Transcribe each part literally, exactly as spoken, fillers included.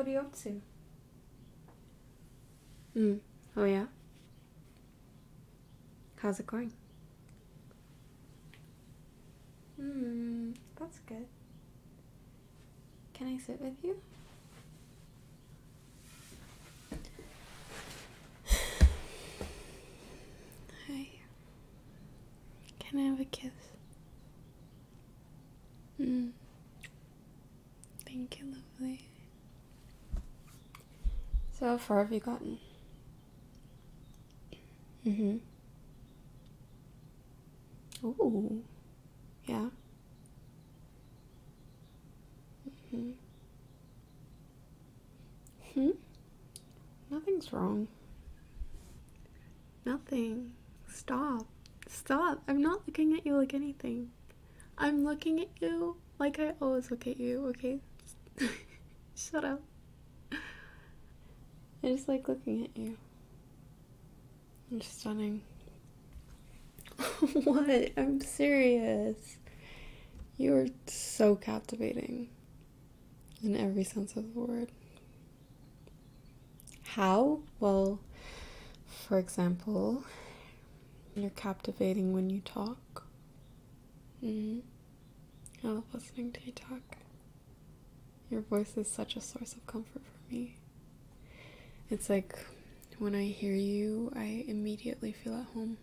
what are you up to? Mm. Oh, yeah? How's it going? Hmm, that's good. Can I sit with you? Hi. Can I have a kiss? Mm. Thank you, lovely. So how far have you gotten? Mm-hmm. Ooh. Yeah. Mm-hmm. Hmm? Nothing's wrong. Nothing. Stop. Stop. I'm not looking at you like anything. I'm looking at you like I always look at you, okay? Shut up. I just like looking at you. You're stunning. What? I'm serious. You're so captivating. In every sense of the word. How? Well, for example, you're captivating when you talk. Mm-hmm. I love listening to you talk. Your voice is such a source of comfort for me. It's like when I hear you, I immediately feel at home.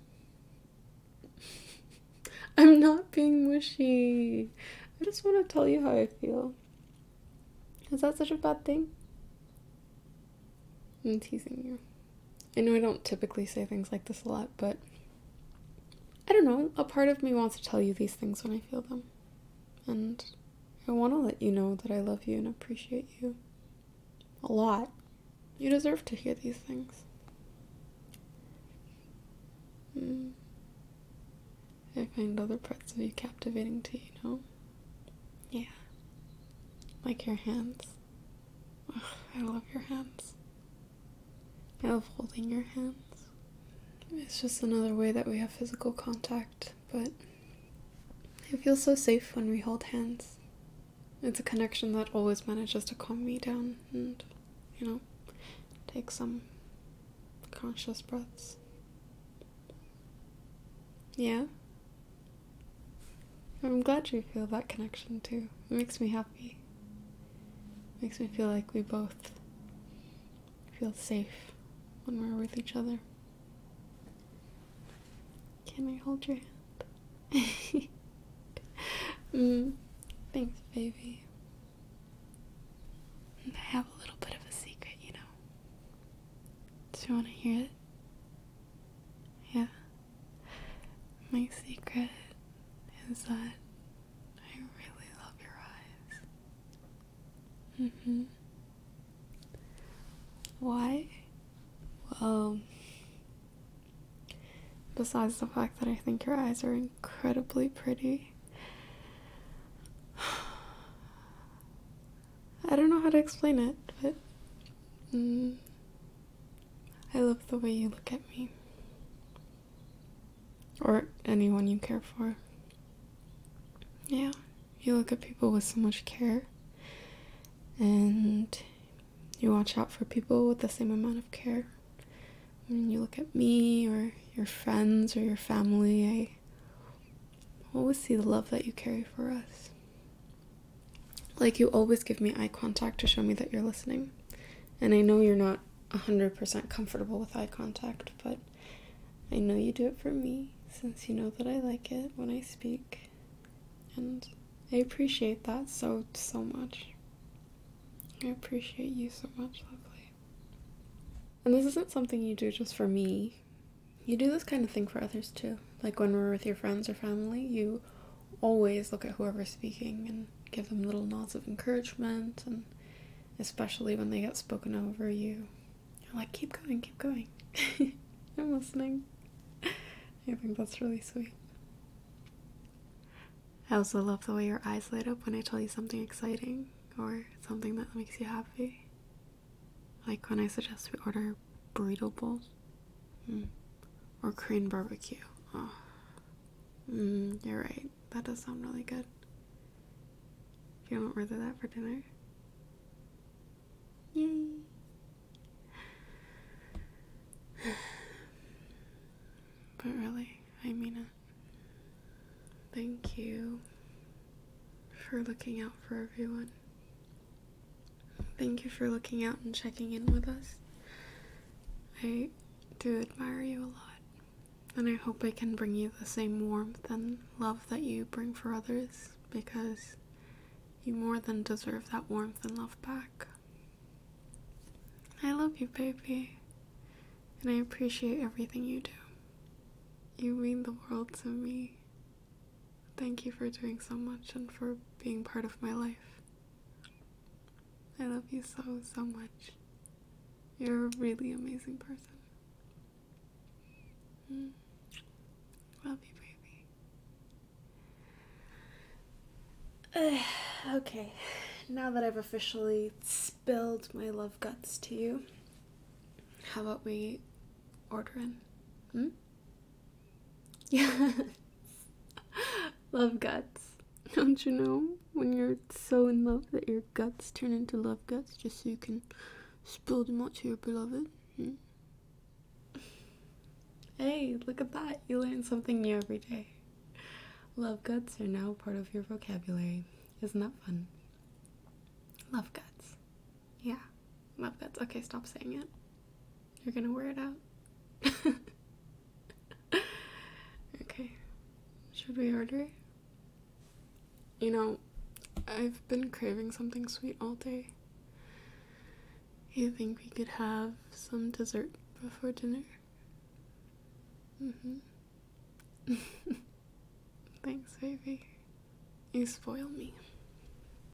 I'm not being mushy. I just want to tell you how I feel. Is that such a bad thing? I'm teasing you. I know I don't typically say things like this a lot, but I don't know. A part of me wants to tell you these things when I feel them. And I want to let you know that I love you and appreciate you a lot. You deserve to hear these things. Mm. I find other parts of you captivating too, you know? Yeah. Like your hands. Ugh, I love your hands. I love holding your hands. It's just another way that we have physical contact, but it feels so safe when we hold hands. It's a connection that always manages to calm me down and, you know, take some conscious breaths. Yeah? I'm glad you feel that connection too. It makes me happy. It makes me feel like we both feel safe when we're with each other. Can I hold your hand? mm, thanks, baby. I have a little bit of a secret, you know. Do you want to hear it? Yeah. My secret is that I really love your eyes. Mm-hmm. Why? Well, besides the fact that I think your eyes are incredibly pretty, I don't know how to explain it, but mm, I love the way you look at me. Or anyone you care for. Yeah, you look at people with so much care, and you watch out for people with the same amount of care. When you look at me or your friends or your family, I always see the love that you carry for us. Like, you always give me eye contact to show me that you're listening. And I know you're not one hundred percent comfortable with eye contact, but I know you do it for me, since you know that I like it when I speak. And I appreciate that so, so much. I appreciate you so much, lovely. And this isn't something you do just for me. You do this kind of thing for others too. Like when we're with your friends or family, you always look at whoever's speaking and give them little nods of encouragement, and especially when they get spoken over, you, you're like, keep going, keep going. I'm listening. I think that's really sweet. I also love the way your eyes light up when I tell you something exciting or something that makes you happy. Like when I suggest we order burrito bowls. Mm. Or Korean barbecue. Oh. Mm, you're right. That does sound really good. You want to order that for dinner? Yay! But really, I mean it. Thank you for looking out for everyone. Thank you for looking out and checking in with us. I do admire you a lot, and I hope I can bring you the same warmth and love that you bring for others, because you more than deserve that warmth and love back. I love you, baby, and I appreciate everything you do. You mean the world to me. Thank you for doing so much and for being part of my life. I love you so, so much. You're a really amazing person. Mm. Love you, baby. Uh, okay, now that I've officially spilled my love guts to you, how about we order in? Hmm? Yes. Love guts. Don't you know when you're so in love that your guts turn into love guts just so you can spill them out to your beloved? Hmm? Hey, look at that. You learn something new every day. Love guts are now part of your vocabulary. Isn't that fun? Love guts. Yeah, love guts. Okay, stop saying it. You're gonna wear it out. Okay, should we order? You know, I've been craving something sweet all day. You think we could have some dessert before dinner? Mm-hmm. Thanks, baby. You spoil me.